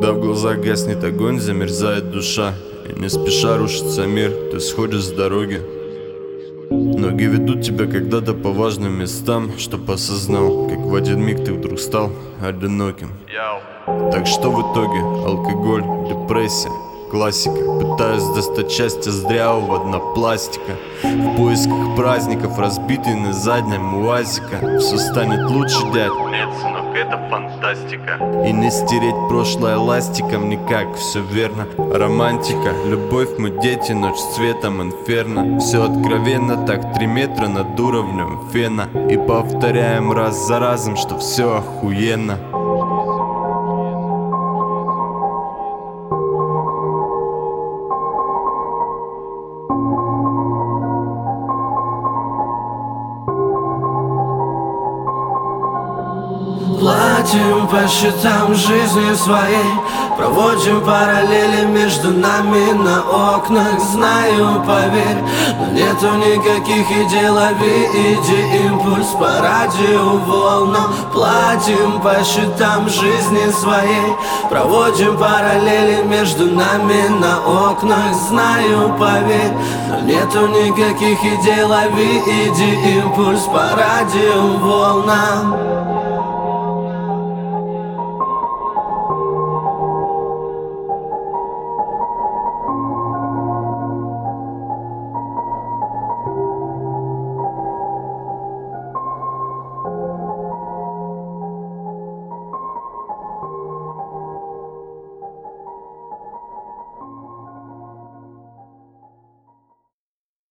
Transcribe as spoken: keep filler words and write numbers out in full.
Когда в глазах гаснет огонь, замерзает душа, и не спеша рушится мир, ты сходишь с дороги. Ноги ведут тебя когда-то по важным местам, чтоб осознал, как в один миг ты вдруг стал одиноким. Так что в итоге? Алкоголь, депрессия, классика. Пытаюсь достать счастье с дрявого дна пластика. В поисках праздников, разбитый на заднем уазика. Все станет лучше, дядь. Нет, сынок, это фантастика. И не стереть прошлое ластиком никак, все верно. Романтика, любовь, мы дети, ночь с цветом инферно. Все откровенно, так три метра над уровнем фена. И повторяем раз за разом, что все охуенно. Платим по счетам жизни своей, проводим параллели между нами на окнах. Знаю, поверь, но нету никаких идей. Лови, иди, импульс по радио волнам. Платим по счетам жизни своей, проводим параллели между нами на окнах. Знаю, поверь, но нету никаких идей. Лови, иди, импульс по радио волнам.